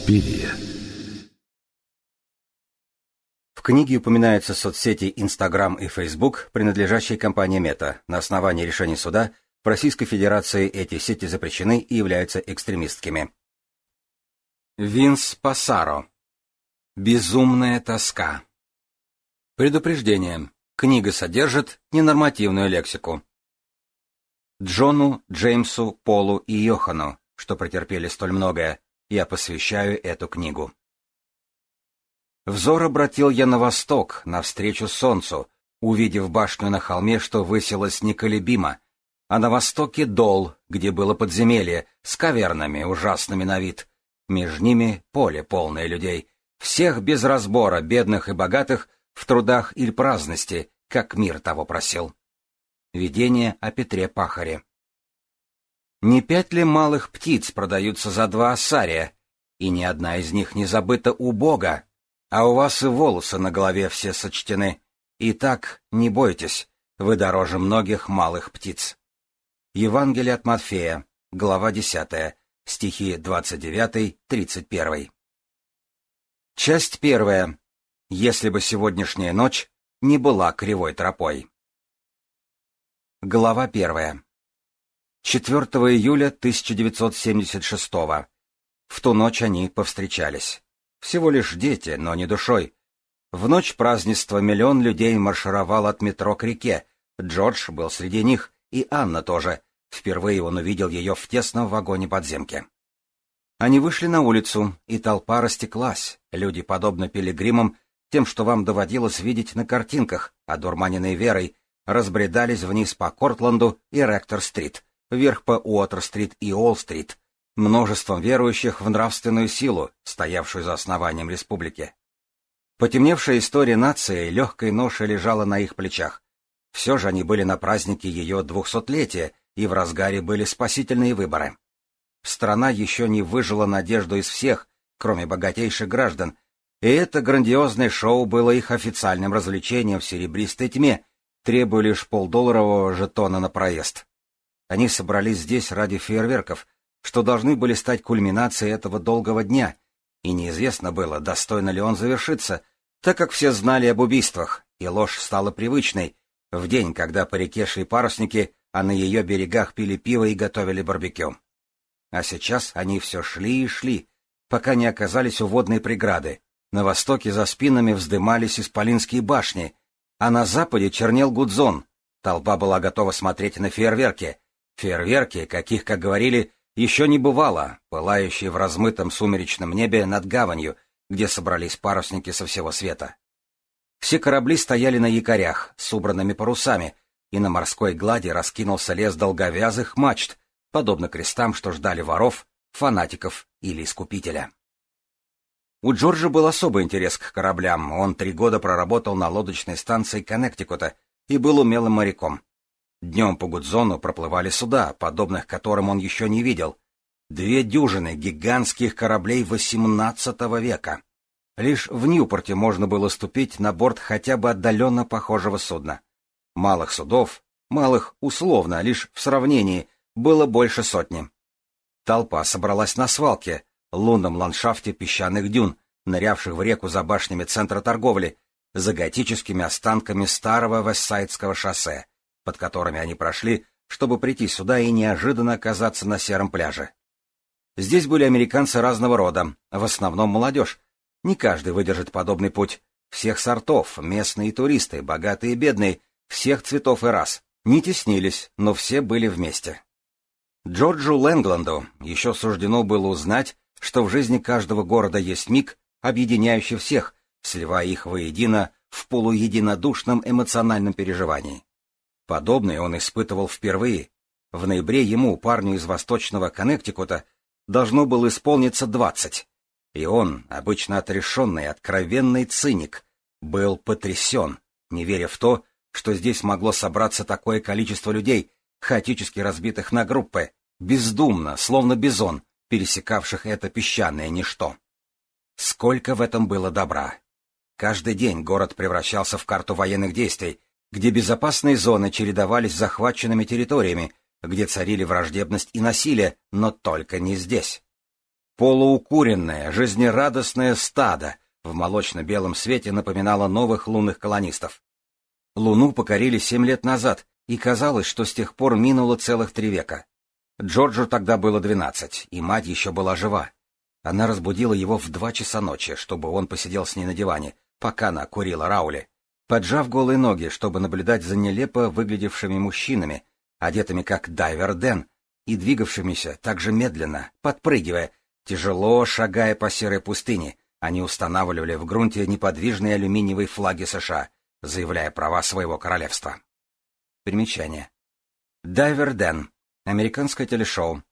Суспирия. В книге упоминаются соцсети Instagram и Facebook, принадлежащие компании Meta. На основании решений суда в Российской Федерации эти сети запрещены и являются экстремистскими. Винс Пассаро. Безумная тоска. Предупреждение. Книга содержит ненормативную лексику. Джону, Джеймсу, Полу и Йохану, что претерпели столь многое, я посвящаю эту книгу. Взор обратил я на восток, навстречу солнцу, увидев башню на холме, что высилась неколебимо, а на востоке дол, где было подземелье, с кавернами, ужасными на вид. Между ними поле, полное людей, всех без разбора, бедных и богатых, в трудах или праздности, как мир того просил. Видение о Петре Пахаре. Не 5 ли малых птиц продаются за 2 ассария, и ни одна из них не забыта у Бога? А у вас и волосы на голове все сочтены. Итак, не бойтесь, вы дороже многих малых птиц. Евангелие от Матфея, глава 10, стихи 29-31. Часть 1. Если бы сегодняшняя ночь не была кривой тропой. Глава 1. 4 июля 1976. В ту ночь они повстречались. Всего лишь дети, но не душой. В ночь празднества миллион людей маршировал от метро к реке. Джордж был среди них, и Анна тоже. Впервые он увидел ее в тесном вагоне подземки. Они вышли на улицу, и толпа растеклась. Люди, подобно пилигримам, тем, что вам доводилось видеть на картинках, одурманенной верой, разбредались вниз по Кортланду и Ректор-стрит, вверх по Уотер-стрит и Уолл-стрит, множеством верующих в нравственную силу, стоявшую за основанием республики. Потемневшая история нации легкой ношей лежала на их плечах. Все же они были на празднике ее 200-летия, и в разгаре были спасительные выборы. Страна еще не выжила надежду из всех, кроме богатейших граждан, и это грандиозное шоу было их официальным развлечением в серебристой тьме, требуя лишь $1,5 жетона на проезд. Они собрались здесь ради фейерверков, что должны были стать кульминацией этого долгого дня, и неизвестно было, достойно ли он завершиться, так как все знали об убийствах, и ложь стала привычной, в день, когда по реке шли парусники, а на ее берегах пили пиво и готовили барбекю. А сейчас они все шли и шли, пока не оказались у водной преграды. На востоке за спинами вздымались исполинские башни, а на западе чернел Гудзон. Толпа была готова смотреть на фейерверки. Фейерверки, каких, как говорили, еще не бывало, пылающие в размытом сумеречном небе над гаванью, где собрались парусники со всего света. Все корабли стояли на якорях, с убранными парусами, и на морской глади раскинулся лес долговязых мачт, подобно крестам, что ждали воров, фанатиков или искупителя. У Джорджа был особый интерес к кораблям, он 3 года проработал на лодочной станции Коннектикута и был умелым моряком. Днем по Гудзону проплывали суда, подобных которым он еще не видел. 2 дюжины гигантских кораблей XVIII века. Лишь в Ньюпорте можно было ступить на борт хотя бы отдаленно похожего судна. Малых судов, малых условно, лишь в сравнении, было больше 100. Толпа собралась на свалке, лунном ландшафте песчаных дюн, нырявших в реку за башнями центра торговли, за готическими останками старого Вестсайдского шоссе, под которыми они прошли, чтобы прийти сюда и неожиданно оказаться на сером пляже. Здесь были американцы разного рода, в основном молодежь. Не каждый выдержит подобный путь. Всех сортов, местные туристы, богатые и бедные, всех цветов и рас. Не теснились, но все были вместе. Джорджу Лэнгланду еще суждено было узнать, что в жизни каждого города есть миг, объединяющий всех, сливая их воедино в полуединодушном эмоциональном переживании. Подобное он испытывал впервые. В ноябре ему, парню из восточного Коннектикута, должно было исполниться 20. И он, обычно отрешенный, откровенный циник, был потрясен, не веря в то, что здесь могло собраться такое количество людей, хаотически разбитых на группы, бездумно, словно бизон, пересекавших это песчаное ничто. Сколько в этом было добра! Каждый день город превращался в карту военных действий, где безопасные зоны чередовались с захваченными территориями, где царили враждебность и насилие, но только не здесь. Полуукуренное, жизнерадостное стадо в молочно-белом свете напоминало новых лунных колонистов. Луну покорили 7 лет назад, и казалось, что с тех пор минуло целых 3 века. Джорджу тогда было 12, и мать еще была жива. Она разбудила его в 2 часа ночи, чтобы он посидел с ней на диване, пока она курила Раули, поджав голые ноги, чтобы наблюдать за нелепо выглядевшими мужчинами, одетыми как Дайвер Дэн, и двигавшимися так же медленно, подпрыгивая, тяжело шагая по серой пустыне. Они устанавливали в грунте неподвижные алюминиевые флаги США, заявляя права своего королевства. Примечание. Дайвер Дэн. Американское телешоу.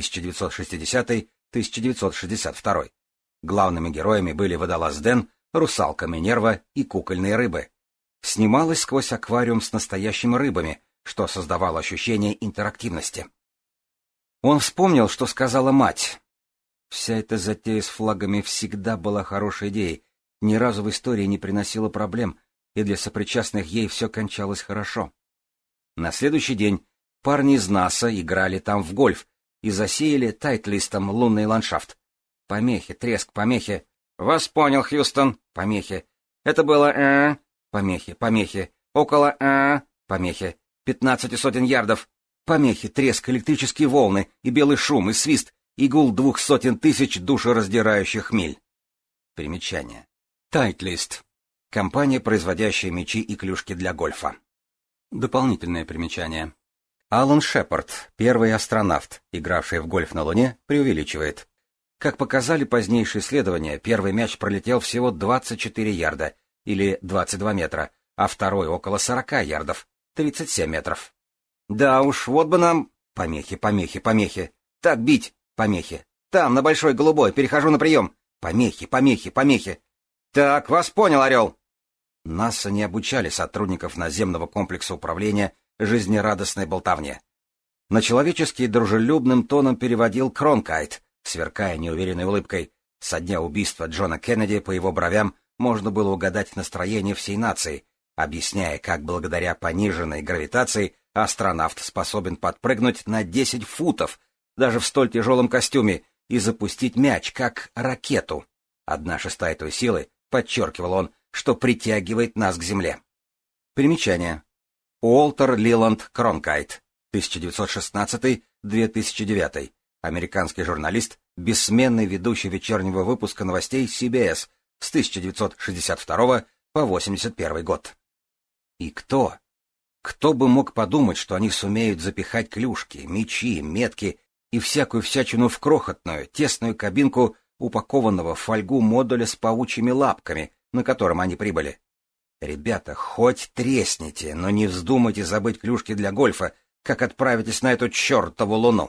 1960-1962. Главными героями были водолаз Дэн, русалка Минерва и кукольные рыбы. Снималась сквозь аквариум с настоящими рыбами, что создавало ощущение интерактивности. Он вспомнил, что сказала мать. Вся эта затея с флагами всегда была хорошей идеей, ни разу в истории не приносила проблем, и для сопричастных ей все кончалось хорошо. На следующий день парни из НАСА играли там в гольф и засеяли тайтлистом лунный ландшафт. Помехи, треск, помехи. «Вас понял, Хьюстон!» Помехи. «Это было помехи, помехи. Около помехи. 15 сотен ярдов. Помехи, треск, электрические волны, и белый шум, и свист, и гул 200 тысяч душераздирающих миль». Примечание. Тайтлист. Компания, производящая мячи и клюшки для гольфа. Дополнительное примечание. Алан Шепард, первый астронавт, игравший в гольф на Луне, преувеличивает. Как показали позднейшие исследования, первый мяч пролетел всего 24 ярда, или 22 метра, а второй около 40 ярдов, 37 метров. Да уж, вот бы нам... Помехи, помехи, помехи. Так бить. Помехи. Там, на Большой Голубой, перехожу на прием. Помехи, помехи, помехи. Так, вас понял, Орел. НАСА не обучали сотрудников наземного комплекса управления жизнерадостной болтовне. На человеческий дружелюбным тоном переводил Кронкайт, сверкая неуверенной улыбкой. Со дня убийства Джона Кеннеди по его бровям можно было угадать настроение всей нации, объясняя, как благодаря пониженной гравитации астронавт способен подпрыгнуть на 10 футов, даже в столь тяжелом костюме, и запустить мяч, как ракету. 1/6 той силы, подчеркивал он, что притягивает нас к Земле. Примечание. Уолтер Лиланд Кронкайт, 1916-2009, американский журналист, бессменный ведущий вечернего выпуска новостей CBS с 1962 по 1981 год. И кто? Кто бы мог подумать, что они сумеют запихать клюшки, мячи, метки и всякую всячину в крохотную, тесную кабинку упакованного в фольгу модуля с паучьими лапками, на котором они прибыли. Ребята, хоть тресните, но не вздумайте забыть клюшки для гольфа, как отправитесь на эту чертову Луну.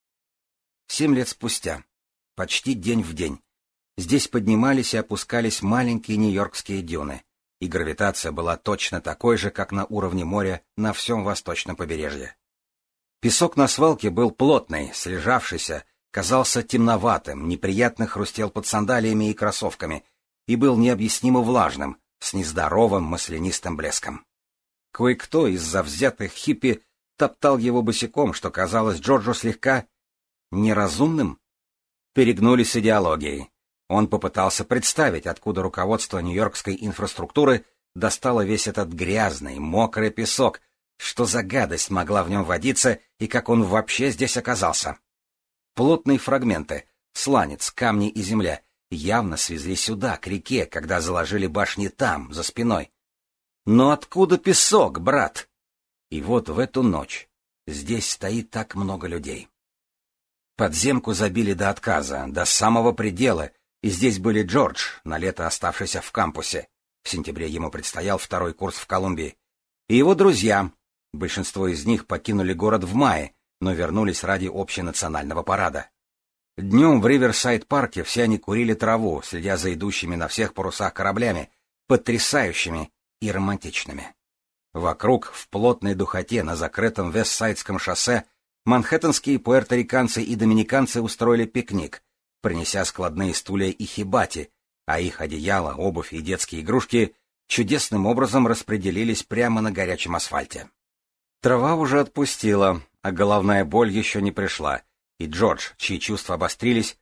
7 лет спустя, почти день в день, здесь поднимались и опускались маленькие нью-йоркские дюны, и гравитация была точно такой же, как на уровне моря на всем восточном побережье. Песок на свалке был плотный, слежавшийся, казался темноватым, неприятно хрустел под сандалиями и кроссовками, и был необъяснимо влажным, с нездоровым маслянистым блеском. Кое-кто из завзятых хиппи топтал его босиком, что казалось Джорджу слегка неразумным. Перегнулись идеологией. Он попытался представить, откуда руководство нью-йоркской инфраструктуры достало весь этот грязный, мокрый песок, что за гадость могла в нем водиться и как он вообще здесь оказался. Плотные фрагменты, сланец, камни и земля явно свезли сюда, к реке, когда заложили башни там, за спиной. Но откуда песок, брат? И вот в эту ночь здесь стоит так много людей. Подземку забили до отказа, до самого предела, и здесь были Джордж, на лето оставшийся в кампусе. В сентябре ему предстоял 2-й курс в Колумбии. И его друзья. Большинство из них покинули город в мае, но вернулись ради общенационального парада. Днем в Риверсайд-парке все они курили траву, следя за идущими на всех парусах кораблями, потрясающими и романтичными. Вокруг, в плотной духоте на закрытом Вестсайдском шоссе, манхэттенские пуэрториканцы и доминиканцы устроили пикник, принеся складные стулья и хибати, а их одеяла, обувь и детские игрушки чудесным образом распределились прямо на горячем асфальте. Трава уже отпустила, а головная боль еще не пришла, и Джордж, чьи чувства обострились,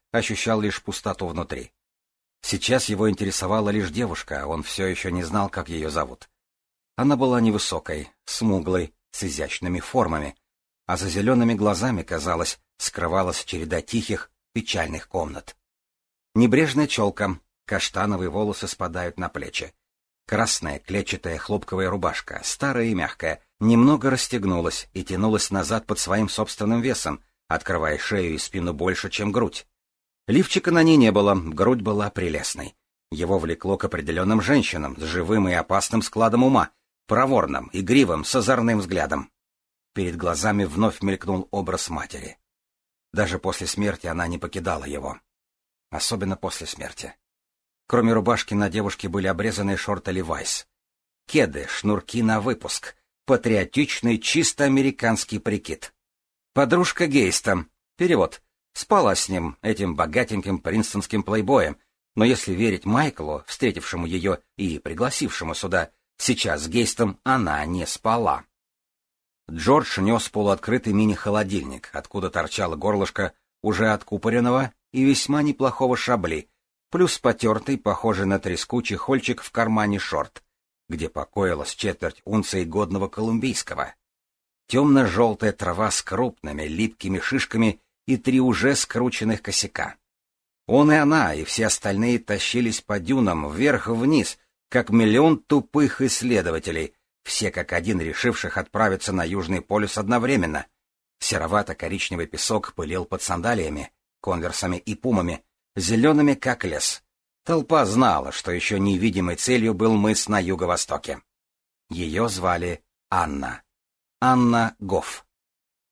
ощущал лишь пустоту внутри. Сейчас его интересовала лишь девушка, он все еще не знал, как ее зовут. Она была невысокой, смуглой, с изящными формами, а за зелеными глазами, казалось, скрывалась череда тихих, печальных комнат. Небрежная челка, каштановые волосы спадают на плечи. Красная клетчатая хлопковая рубашка, старая и мягкая, немного расстегнулась и тянулась назад под своим собственным весом, открывая шею и спину больше, чем грудь. Лифчика на ней не было, грудь была прелестной. Его влекло к определенным женщинам с живым и опасным складом ума, проворным, игривым, с озорным взглядом. Перед глазами вновь мелькнул образ матери. Даже после смерти она не покидала его. Особенно после смерти. Кроме рубашки на девушке были обрезанные шорты Levi's. Кеды, шнурки на выпуск. Патриотичный, чисто американский прикид. Подружка Гейста. Перевод. Спала с ним, этим богатеньким принстонским плейбоем, но если верить Майклу, встретившему ее и пригласившему сюда, сейчас с Гейстом она не спала. Джордж нес полуоткрытый мини-холодильник, откуда торчало горлышко уже откупоренного и весьма неплохого шабли, плюс потертый, похожий на треску, чехольчик в кармане шорт, где покоилась четверть унции годного колумбийского. Темно-желтая трава с крупными липкими шишками и 3 уже скрученных косяка. Он и она, и все остальные тащились по дюнам вверх-вниз, как миллион тупых исследователей, все как один решивших отправиться на Южный полюс одновременно. Серовато-коричневый песок пылил под сандалиями, конверсами и пумами, зелеными как лес. Толпа знала, что еще невидимой целью был мыс на юго-востоке. Ее звали Анна. Анна Гофф.